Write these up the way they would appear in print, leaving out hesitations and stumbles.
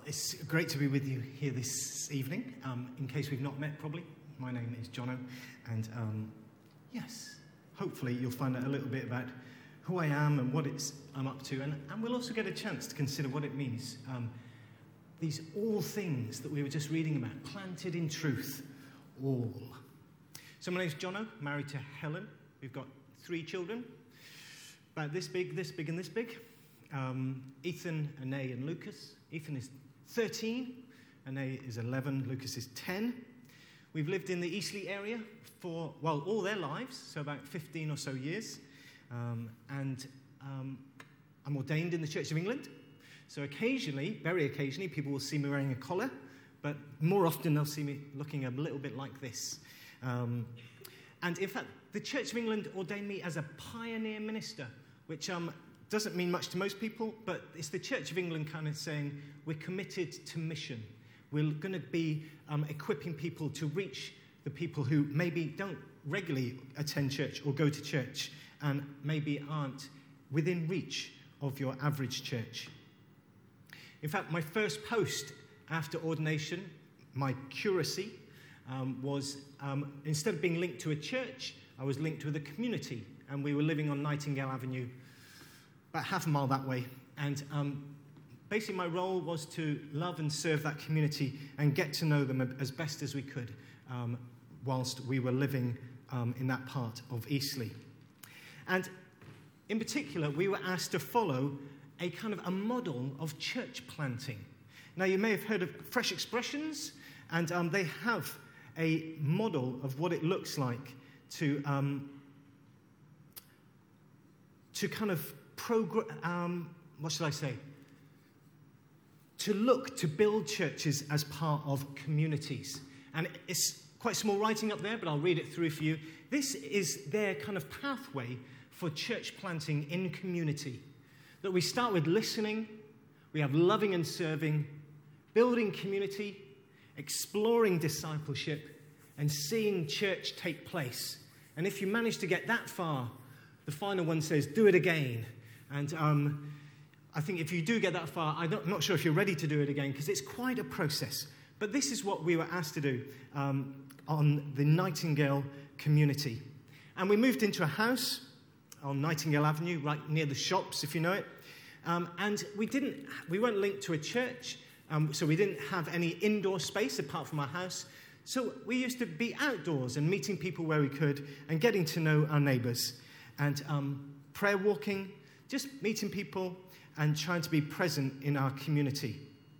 It's great to be with you here this evening. In case we've not met, probably. My name is Jono, and yes, hopefully you'll find out a little bit about who I am and what I'm up to, and we'll also get a chance to consider what it means. These all things that we were just reading about, planted in truth, all. So my name's Jono, married to Helen. We've got 3 children, about this big, and this big. Ethan, Anae, and Lucas. Ethan is 13, Anae is 11, Lucas is 10. We've lived in the Eastleigh area for, well, all their lives, so about 15 or so years. And I'm ordained in the Church of England. So occasionally, very occasionally, people will see me wearing a collar, but more often they'll see me looking a little bit like this. And in fact, the Church of England ordained me as a pioneer minister, which doesn't mean much to most people, but it's the Church of England kind of saying we're committed to mission. We're going to be equipping people to reach the people who maybe don't regularly attend church or go to church and maybe aren't within reach of your average church. In fact, my first post after ordination, my curacy, was instead of being linked to a church, I was linked with a community, and we were living on Nightingale Avenue, about half a mile that way. And basically my role was to love and serve that community and get to know them as best as we could whilst we were living in that part of Eastleigh. And in particular, we were asked to follow a kind of a model of church planting. Now, you may have heard of Fresh Expressions, and they have a model of what it looks like to kind of what should I say? To look to build churches as part of communities. And it's quite small writing up there, but I'll read it through for you. This is their kind of pathway for church planting in community. That we start with listening, we have loving and serving, building community, exploring discipleship, and seeing church take place. And if you manage to get that far, the final one says, do it again. And I think if you do get that far, I'm not sure if you're ready to do it again, because it's quite a process. But this is what we were asked to do on the Nightingale community. And we moved into a house on Nightingale Avenue, right near the shops, if you know it. And we weren't linked to a church, so we didn't have any indoor space apart from our house. So we used to be outdoors and meeting people where we could and getting to know our neighbours. And prayer walking, just meeting people and trying to be present in our community.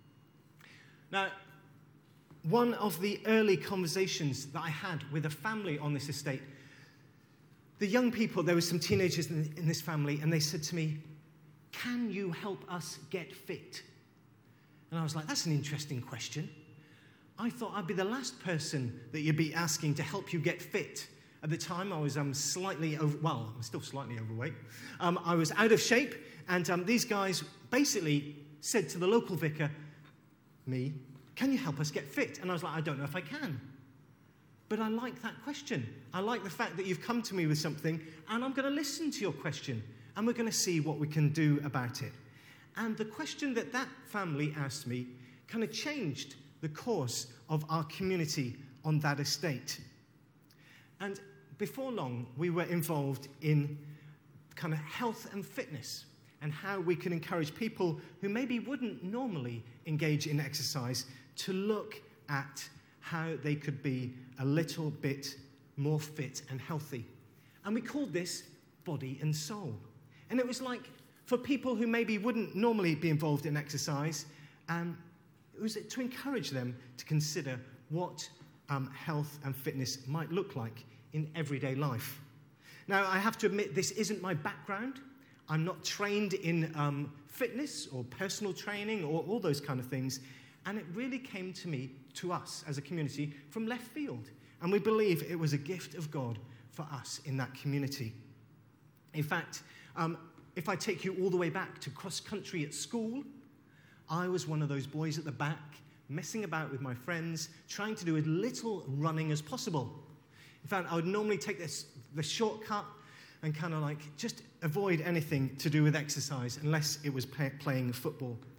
Now, one of the early conversations that I had with a family on this estate, the young people, there were some teenagers in this family, and they said to me, can you help us get fit? And I was like, that's an interesting question. I thought I'd be the last person that you'd be asking to help you get fit. At the time, I was I'm still slightly overweight. I was out of shape, and these guys basically said to the local vicar, me, can you help us get fit? And I was like, I don't know if I can. But I like that question. I like the fact that you've come to me with something, and I'm going to listen to your question, and we're going to see what we can do about it. And the question that family asked me kind of changed the course of our community on that estate. And before long, we were involved in kind of health and fitness and how we can encourage people who maybe wouldn't normally engage in exercise to look at how they could be a little bit more fit and healthy. And we called this Body and Soul. And it was like, for people who maybe wouldn't normally be involved in exercise, it was to encourage them to consider what health and fitness might look like in everyday life. Now, I have to admit, this isn't my background. I'm not trained in fitness or personal training or all those kind of things. And it really came to us as a community from left field. And we believe it was a gift of God for us in that community. In fact, if I take you all the way back to cross-country at school, I was one of those boys at the back, messing about with my friends, trying to do as little running as possible. In fact, I would normally take the shortcut and kind of like just avoid anything to do with exercise unless it was playing football.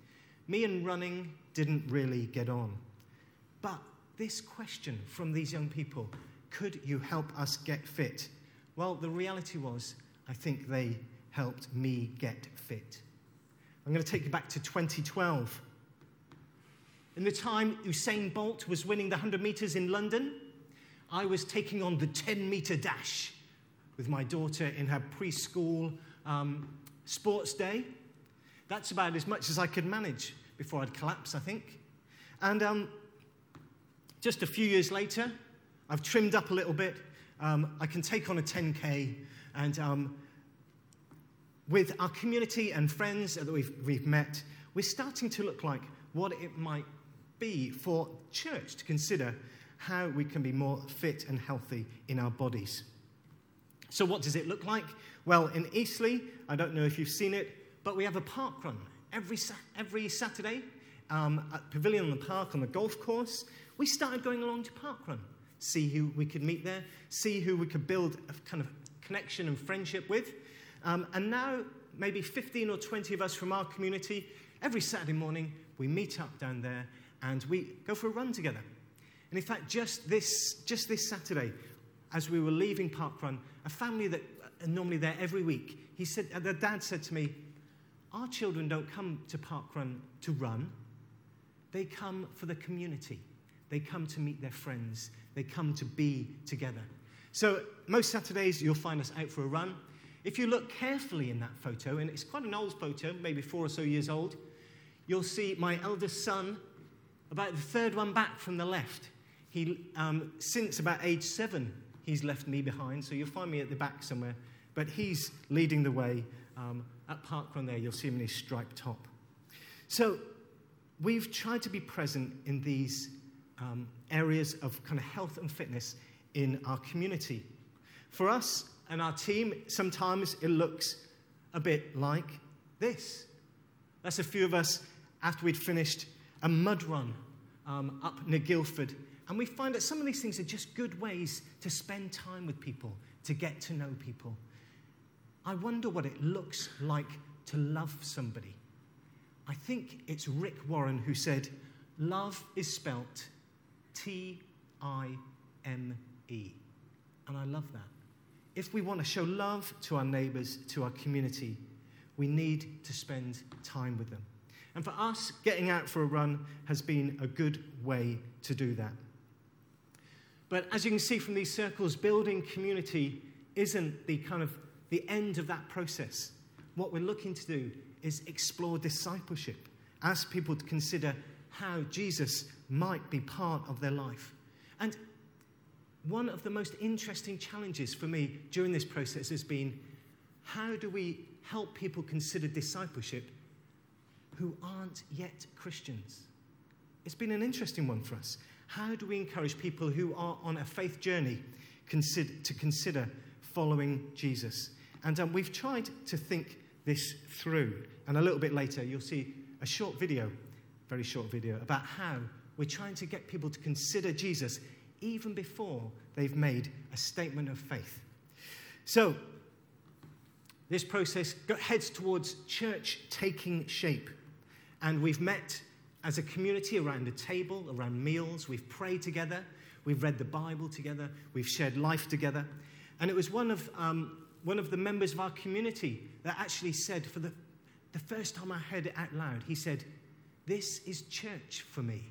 me and running didn't really get on. But this question from these young people, could you help us get fit? Well, the reality was, I think they helped me get fit. I'm going to take you back to 2012. In the time Usain Bolt was winning the 100 meters in London, I was taking on the 10-meter dash with my daughter in her preschool sports day. That's about as much as I could manage before I'd collapse, I think. And just a few years later, I've trimmed up a little bit. I can take on a 10K, and with our community and friends that we've met, we're starting to look like what it might be for church to consider how we can be more fit and healthy in our bodies. So what does it look like? Well, in Eastleigh, I don't know if you've seen it, but we have a park run every Saturday at Pavilion in the Park on the golf course. We started going along to park run, see who we could meet there, see who we could build a kind of connection and friendship with. And now, maybe 15 or 20 of us from our community, every Saturday morning, we meet up down there and we go for a run together. And in fact, just this Saturday, as we were leaving Park Run, a family that are normally there every week, their dad said to me, our children don't come to Park Run to run. They come for the community. They come to meet their friends. They come to be together. So most Saturdays, you'll find us out for a run. If you look carefully in that photo, and it's quite an old photo, maybe 4 or so years old, you'll see my eldest son, about the third one back from the left. He, since about age 7, he's left me behind, so you'll find me at the back somewhere. But he's leading the way at Park Run there. You'll see him in his striped top. So we've tried to be present in these areas of kind of health and fitness in our community. For us and our team, sometimes it looks a bit like this. That's a few of us after we'd finished a mud run up near Guildford. And we find that some of these things are just good ways to spend time with people, to get to know people. I wonder what it looks like to love somebody. I think it's Rick Warren who said, love is spelt T-I-M-E. And I love that. If we want to show love to our neighbours, to our community, we need to spend time with them. And for us, getting out for a run has been a good way to do that. But as you can see from these circles, building community isn't the end of that process. What we're looking to do is explore discipleship as people consider how Jesus might be part of their life. And one of the most interesting challenges for me during this process has been, how do we help people consider discipleship who aren't yet Christians? It's been an interesting one for us. How do we encourage people who are on a faith journey to consider following Jesus? And we've tried to think this through. And a little bit later, you'll see a short video, very short video, about how we're trying to get people to consider Jesus even before they've made a statement of faith. So, this process heads towards church taking shape. And we've met as a community around a table, around meals. We've prayed together. We've read the Bible together. We've shared life together. And it was one of the members of our community that actually said, for the first time I heard it out loud, he said, "This is church for me."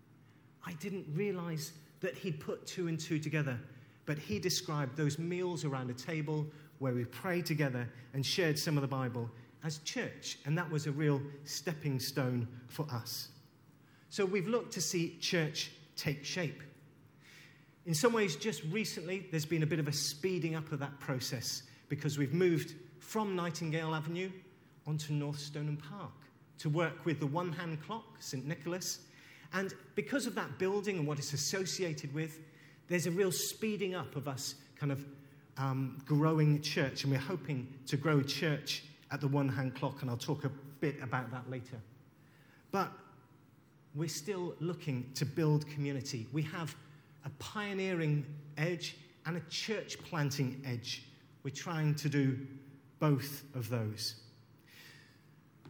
I didn't realize that he'd put 2 and 2 together, but he described those meals around a table where we prayed together and shared some of the Bible as church, and that was a real stepping stone for us. So we've looked to see church take shape. In some ways, just recently, there's been a bit of a speeding up of that process because we've moved from Nightingale Avenue onto North Stoneham Park to work with the one-hand clock, St. Nicholas. And because of that building and what it's associated with, there's a real speeding up of us kind of growing church, and we're hoping to grow church at the one-hand clock, and I'll talk a bit about that later. But we're still looking to build community. We have a pioneering edge and a church planting edge. We're trying to do both of those.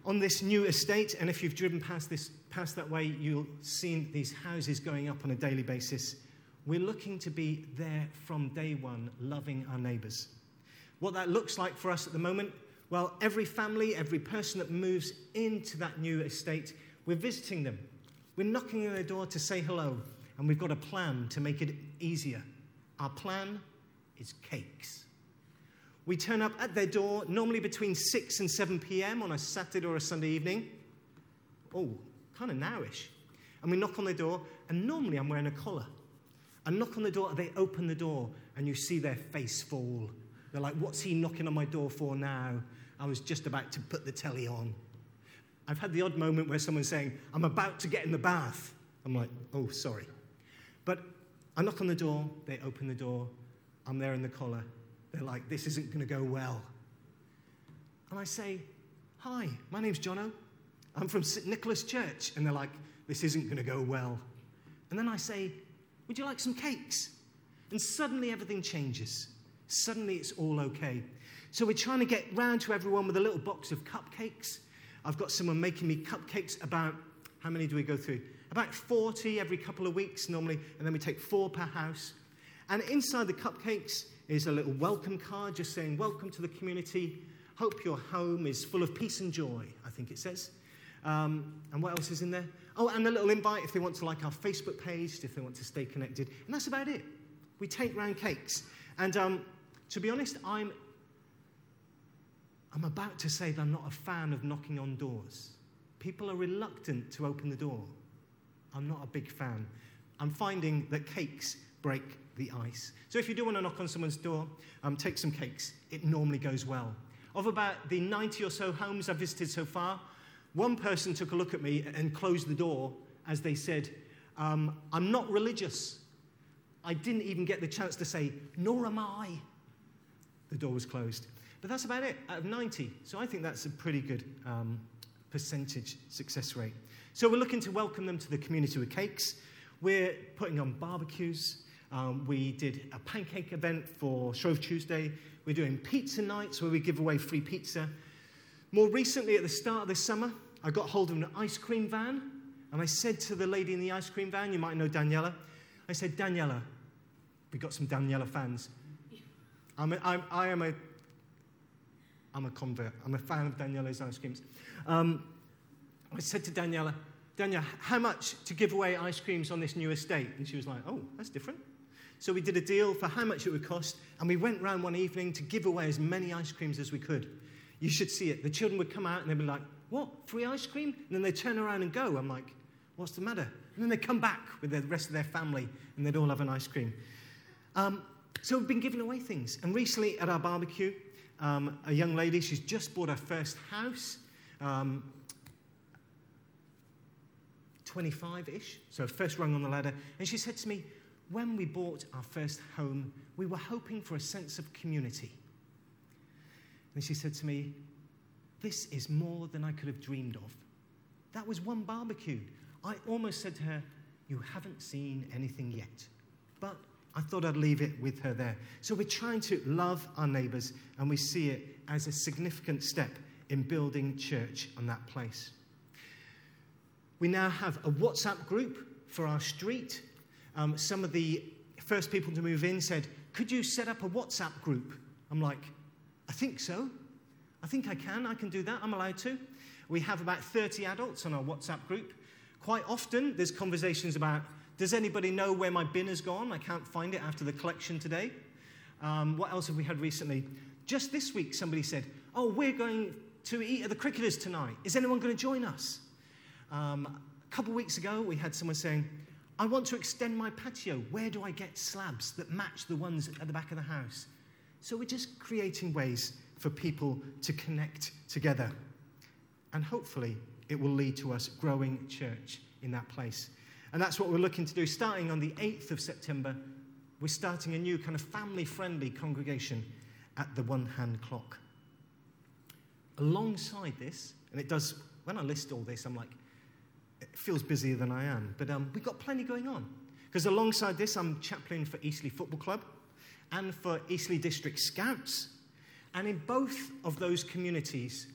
on this new estate, and if you've driven past that way, you'll see these houses going up on a daily basis. We're looking to be there from day one, loving our neighbours. What that looks like for us at the moment, well, every family, every person that moves into that new estate, we're visiting them. We're knocking on their door to say hello, and we've got a plan to make it easier. Our plan is cakes. We turn up at their door, normally between 6 and 7 p.m. on a Saturday or a Sunday evening. Oh, kind of nowish. And we knock on their door, and normally I'm wearing a collar. I knock on the door, and they open the door, and you see their face fall. They're like, what's he knocking on my door for now? I was just about to put the telly on. I've had the odd moment where someone's saying, I'm about to get in the bath. I'm like, oh, sorry. But I knock on the door, they open the door, I'm there in the collar. They're like, this isn't going to go well. And I say, hi, my name's Jono. I'm from St. Nicholas Church. And they're like, this isn't going to go well. And then I say, would you like some cakes? And suddenly everything changes. Suddenly it's all okay. So we're trying to get round to everyone with a little box of cupcakes. I've got someone making me cupcakes about, how many do we go through? About 40 every couple of weeks normally, and then we take 4 per house. And inside the cupcakes is a little welcome card just saying, welcome to the community. Hope your home is full of peace and joy, I think it says. And what else is in there? Oh, and a little invite if they want to like our Facebook page, if they want to stay connected. And that's about it. We take round cakes. And to be honest, I'm about to say that I'm not a fan of knocking on doors. People are reluctant to open the door. I'm not a big fan. I'm finding that cakes break the ice. So if you do want to knock on someone's door, take some cakes. It normally goes well. Of about the 90 or so homes I've visited so far, one person took a look at me and closed the door as they said, I'm not religious. I didn't even get the chance to say, nor am I. The door was closed. But that's about it, out of 90. So I think that's a pretty good percentage success rate. So we're looking to welcome them to the community with cakes. We're putting on barbecues. We did a pancake event for Shrove Tuesday. We're doing pizza nights where we give away free pizza. More recently, at the start of this summer, I got hold of an ice cream van. And I said to the lady in the ice cream van, you might know Daniela. I said, Daniela, we got some Daniela fans. I'm a convert. I'm a fan of Daniela's ice creams. I said to Daniela, how much to give away ice creams on this new estate? And she was like, oh, that's different. So we did a deal for how much it would cost, and we went round one evening to give away as many ice creams as we could. You should see it. The children would come out and they'd be like, what, free ice cream? And then they'd turn around and go. I'm like, what's the matter? And then they'd come back with the rest of their family, and they'd all have an ice cream. So we've been giving away things. And recently at our barbecue, a young lady, she's just bought her first house, 25-ish, so first rung on the ladder. And she said to me, when we bought our first home, we were hoping for a sense of community. And she said to me, this is more than I could have dreamed of. That was one barbecue. I almost said to her, you haven't seen anything yet. But I thought I'd leave it with her there. So we're trying to love our neighbours, and we see it as a significant step in building church on that place. We now have a WhatsApp group for our street. Some of the first people to move in said, could you set up a WhatsApp group? I'm like, I think so. I think I can do that. I'm allowed to. We have about 30 adults on our WhatsApp group. Quite often, there's conversations about, does anybody know where my bin has gone? I can't find it after the collection today. What else have we had recently? Just this week, somebody said, oh, we're going to eat at the Cricketers tonight. Is anyone going to join us? A couple of weeks ago, we had someone saying, I want to extend my patio. Where do I get slabs that match the ones at the back of the house? So we're just creating ways for people to connect together. And hopefully, it will lead to us growing church in that place. And that's what we're looking to do. Starting on the 8th of September, we're starting a new kind of family-friendly congregation at the One Hand Clock. Alongside this, and it does, when I list all this, I'm like, it feels busier than I am. But we've got plenty going on. Because alongside this, I'm chaplain for Eastleigh Football Club and for Eastleigh District Scouts. And in both of those communities,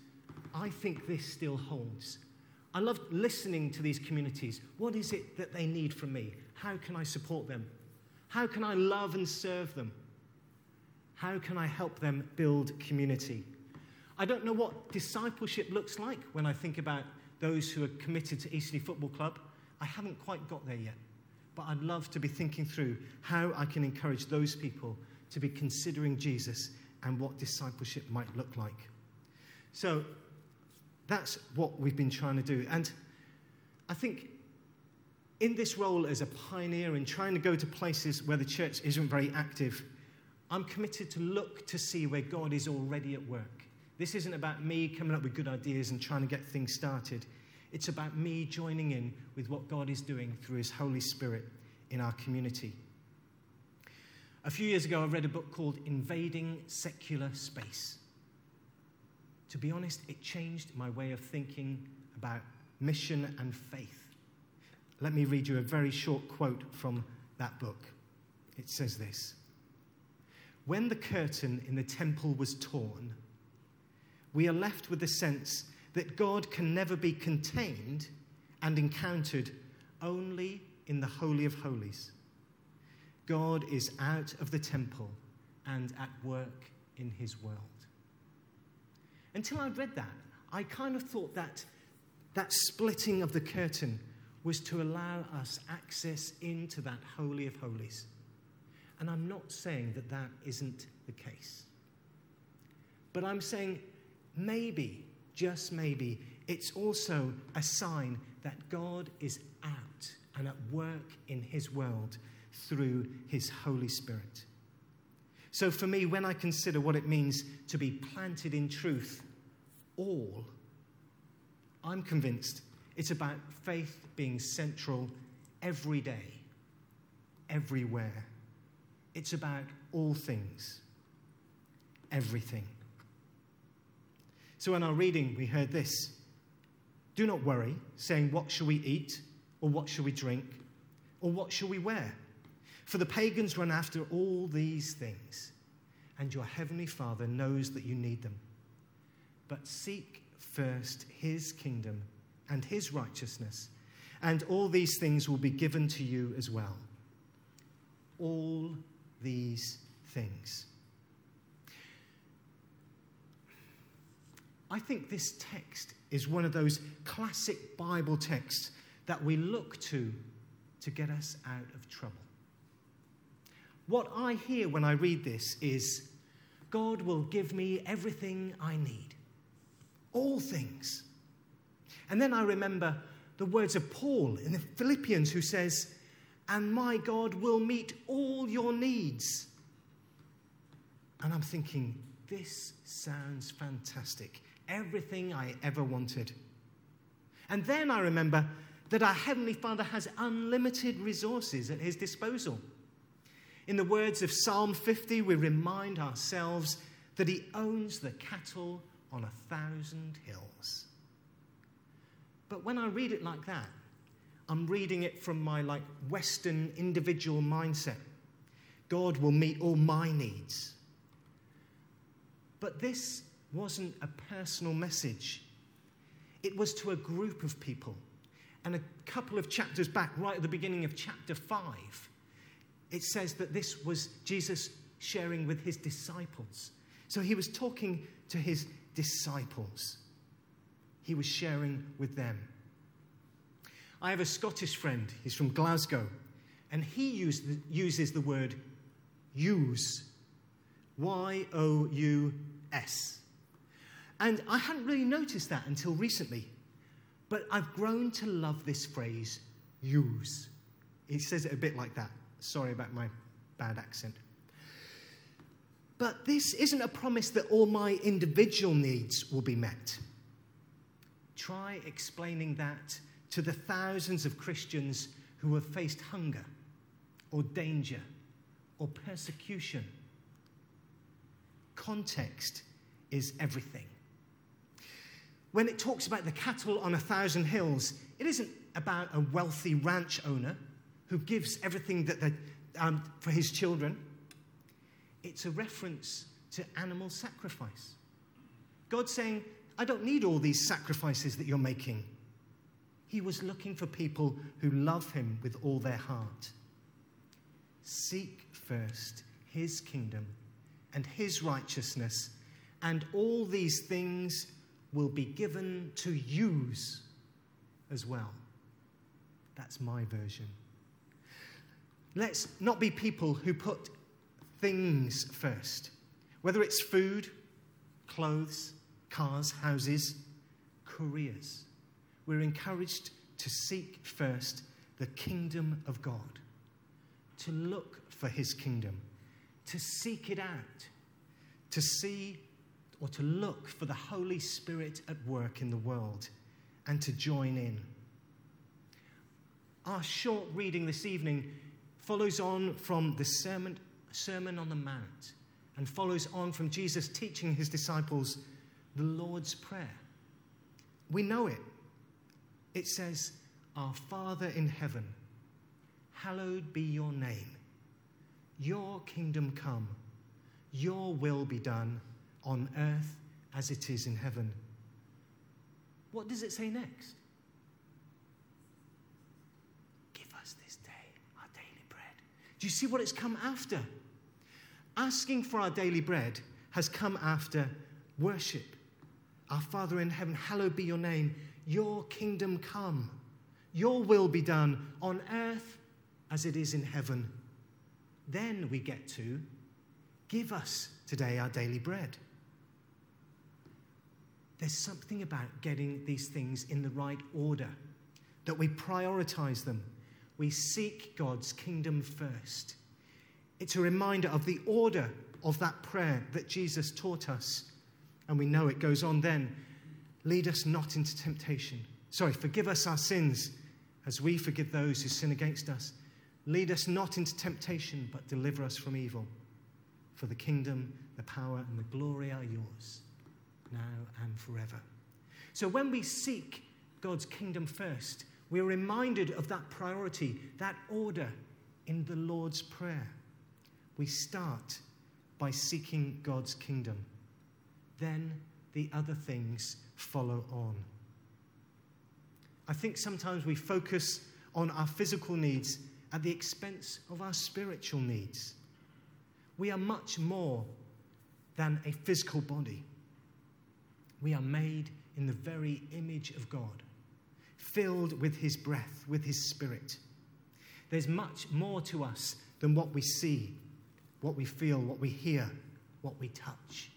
I think this still holds. I love listening to these communities. What is it that they need from me? How can I support them? How can I love and serve them? How can I help them build community? I don't know what discipleship looks like when I think about those who are committed to Eastleigh Football Club. I haven't quite got there yet, but I'd love to be thinking through how I can encourage those people to be considering Jesus and what discipleship might look like. So that's what we've been trying to do. And I think in this role as a pioneer and trying to go to places where the church isn't very active, I'm committed to look to see where God is already at work. This isn't about me coming up with good ideas and trying to get things started. It's about me joining in with what God is doing through his Holy Spirit in our community. A few years ago, I read a book called Invading Secular Space. To be honest, it changed my way of thinking about mission and faith. Let me read you a very short quote from that book. It says this: "When the curtain in the temple was torn, we are left with the sense that God can never be contained and encountered only in the Holy of Holies. God is out of the temple and at work in his world." Until I read that, I kind of thought that that splitting of the curtain was to allow us access into that Holy of Holies. And I'm not saying that that isn't the case. But I'm saying maybe, just maybe, it's also a sign that God is out and at work in his world through his Holy Spirit. So for me, when I consider what it means to be planted in truth, I'm convinced it's about faith being central every day, everywhere. It's about all things, everything. So in our reading, we heard this: "Do not worry, saying, 'What shall we eat?' or 'What shall we drink?' or 'What shall we wear?' For the pagans run after all these things, and your heavenly Father knows that you need them. But seek first his kingdom and his righteousness, and all these things will be given to you as well." All these things. I think this text is one of those classic Bible texts that we look to get us out of trouble. What I hear when I read this is, God will give me everything I need. All things. And then I remember the words of Paul in the Philippians, who says, "And my God will meet all your needs." And I'm thinking, this sounds fantastic. Everything I ever wanted. And then I remember that our Heavenly Father has unlimited resources at his disposal. In the words of Psalm 50, we remind ourselves that he owns the cattle on 1,000 hills. But when I read it like that, I'm reading it from my Western individual mindset. God will meet all my needs. But this wasn't a personal message. It was to a group of people. And a couple of chapters back, right at the beginning of chapter 5, it says that this was Jesus sharing with his disciples. So he was talking to his disciples. He was sharing with them. I have a Scottish friend. He's from Glasgow. And he uses the word use. Y-O-U-S. And I hadn't really noticed that until recently. But I've grown to love this phrase, use. He says it a bit like that. Sorry about my bad accent. But this isn't a promise that all my individual needs will be met. Try explaining that to the thousands of Christians who have faced hunger or danger or persecution. Context is everything. When it talks about the cattle on 1,000 hills, it isn't about a wealthy ranch owner who gives everything that for his children. It's a reference to animal sacrifice. God's saying, I don't need all these sacrifices that you're making. He was looking for people who love him with all their heart. Seek first his kingdom and his righteousness, and all these things will be given to use as well. That's my version. Let's not be people who put things first, whether it's food, clothes, cars, houses, careers. We're encouraged to seek first the kingdom of God, to look for his kingdom, to seek it out, to see or to look for the Holy Spirit at work in the world, and to join in. Our short reading this evening follows on from the Sermon on the Mount, and follows on from Jesus teaching his disciples the Lord's Prayer. We know it. It says, "Our Father in heaven, hallowed be your name. Your kingdom come. Your will be done on earth as it is in heaven." What does it say next? Give us this day our daily bread. Do you see what it's come after? Asking for our daily bread has come after worship. Our Father in heaven, hallowed be your name. Your kingdom come. Your will be done on earth as it is in heaven. Then we get to give us today our daily bread. There's something about getting these things in the right order, that we prioritize them. We seek God's kingdom first. It's a reminder of the order of that prayer that Jesus taught us. And we know it goes on then. Lead us not into temptation. Forgive us our sins as we forgive those who sin against us. Lead us not into temptation, but deliver us from evil. For the kingdom, the power, and the glory are yours, now and forever. So when we seek God's kingdom first, we're reminded of that priority, that order in the Lord's Prayer. We start by seeking God's kingdom. Then the other things follow on. I think sometimes we focus on our physical needs at the expense of our spiritual needs. We are much more than a physical body. We are made in the very image of God, filled with his breath, with his spirit. There's much more to us than what we see, what we feel, what we hear, what we touch.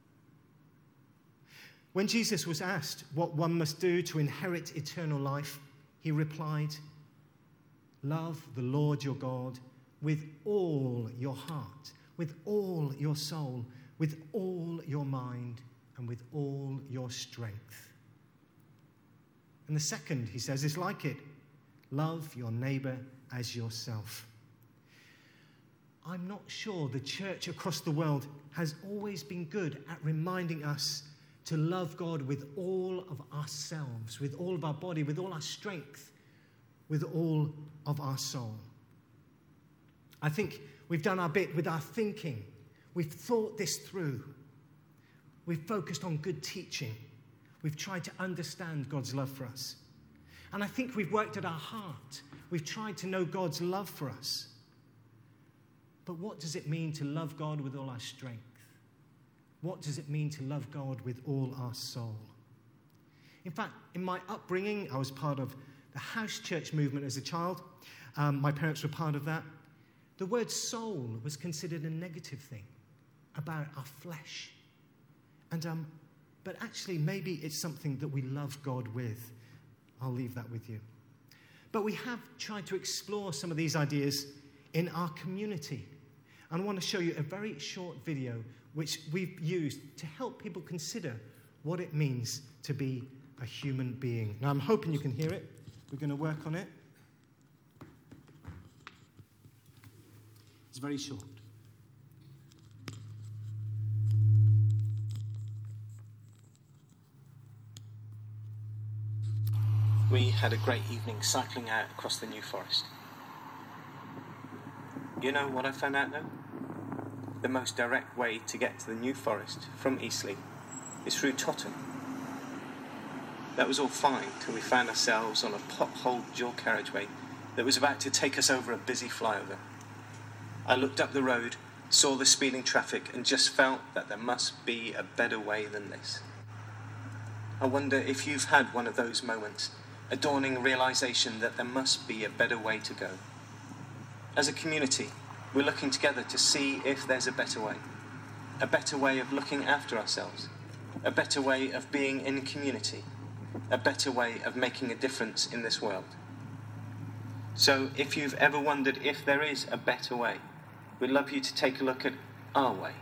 When Jesus was asked what one must do to inherit eternal life, he replied, "Love the Lord your God with all your heart, with all your soul, with all your mind, and with all your strength." And the second, he says, is like it. Love your neighbor as yourself. I'm not sure the church across the world has always been good at reminding us to love God with all of ourselves, with all of our body, with all our strength, with all of our soul. I think we've done our bit with our thinking. We've thought this through. We've focused on good teaching. We've tried to understand God's love for us. And I think we've worked at our heart. We've tried to know God's love for us. But what does it mean to love God with all our strength? What does it mean to love God with all our soul? In fact, in my upbringing, I was part of the house church movement as a child. My parents were part of that. The word soul was considered a negative thing about our flesh. But actually, maybe it's something that we love God with. I'll leave that with you. But we have tried to explore some of these ideas in our community. And I want to show you a very short video which we've used to help people consider what it means to be a human being. Now, I'm hoping you can hear it. We're going to work on it. It's very short. We had a great evening cycling out across the New Forest. You know what I found out though? The most direct way to get to the New Forest from Eastleigh is through Totton. That was all fine till we found ourselves on a potholed dual carriageway that was about to take us over a busy flyover. I looked up the road, saw the speeding traffic, and just felt that there must be a better way than this. I wonder if you've had one of those moments, a dawning realization that there must be a better way to go. As a community, we're looking together to see if there's a better way of looking after ourselves, a better way of being in community, a better way of making a difference in this world. So if you've ever wondered if there is a better way, we'd love you to take a look at Our Way.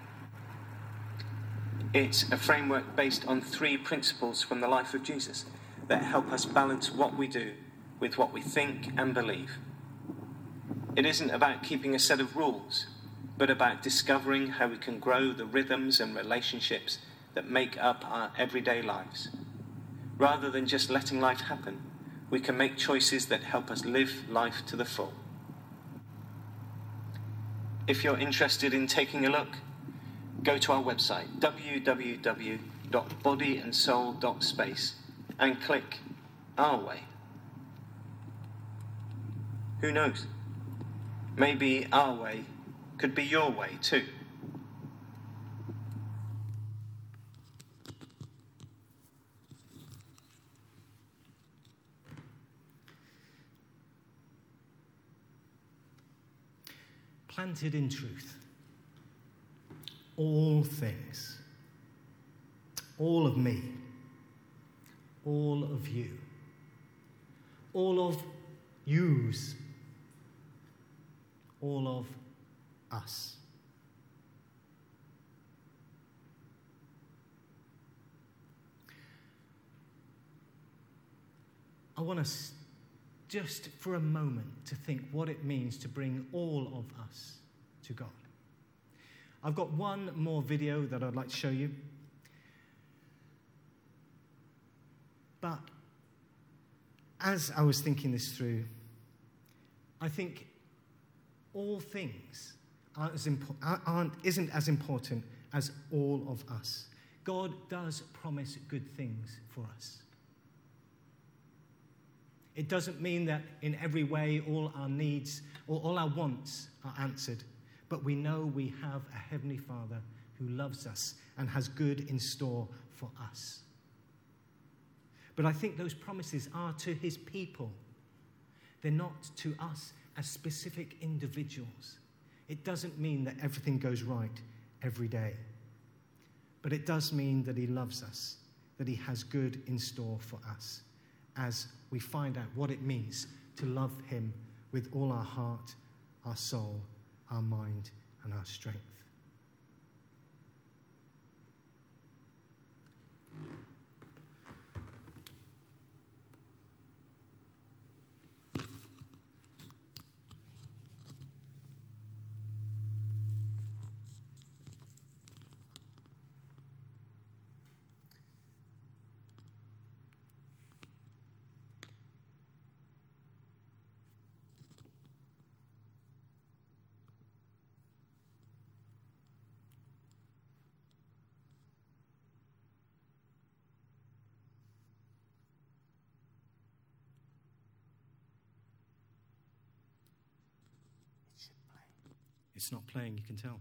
It's a framework based on 3 principles from the life of Jesus that help us balance what we do with what we think and believe. It isn't about keeping a set of rules, but about discovering how we can grow the rhythms and relationships that make up our everyday lives. Rather than just letting life happen, we can make choices that help us live life to the full. If you're interested in taking a look, go to our website, www.bodyandsoul.space, and click Our Way. Who knows? Maybe our way could be your way too. Planted in truth. All things. All of me. All of you. All of yous. All of us. I want us just for a moment to think what it means to bring all of us to God. I've got one more video that I'd like to show you. But as I was thinking this through, I think all things isn't as important as all of us. God does promise good things for us. It doesn't mean that in every way all our needs or all our wants are answered, but we know we have a Heavenly Father who loves us and has good in store for us. But I think those promises are to his people. They're not to us as specific individuals. It doesn't mean that everything goes right every day. But it does mean that he loves us, that he has good in store for us as we find out what it means to love him with all our heart, our soul, our mind, and our strength. It's not playing, you can tell.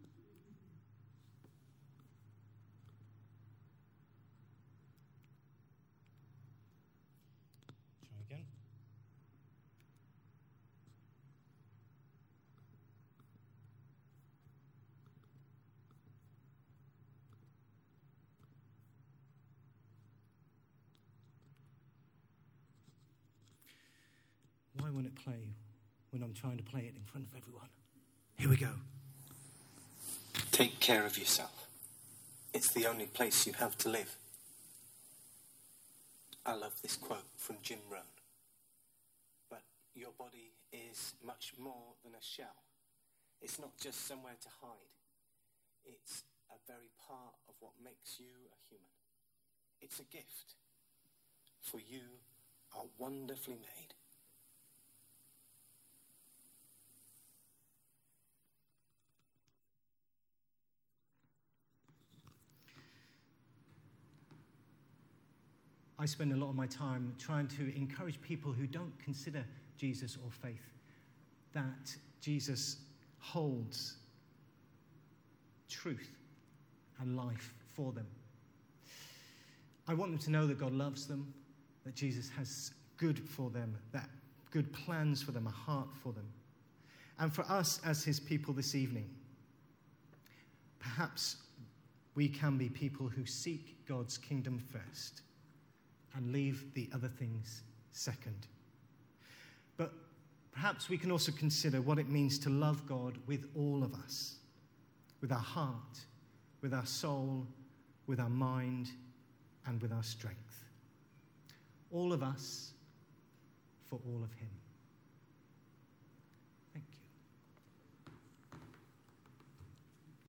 Try again. Why won't it play when I'm trying to play it in front of everyone? Here we go. Take care of yourself. It's the only place you have to live. I love this quote from Jim Rohn. But your body is much more than a shell. It's not just somewhere to hide. It's a very part of what makes you a human. It's a gift. For you are wonderfully made. I spend a lot of my time trying to encourage people who don't consider Jesus or faith that Jesus holds truth and life for them. I want them to know that God loves them, that Jesus has good for them, that good plans for them, a heart for them. And for us as his people this evening, perhaps we can be people who seek God's kingdom first and leave the other things second. But perhaps we can also consider what it means to love God with all of us, with our heart, with our soul, with our mind, and with our strength. All of us for all of him.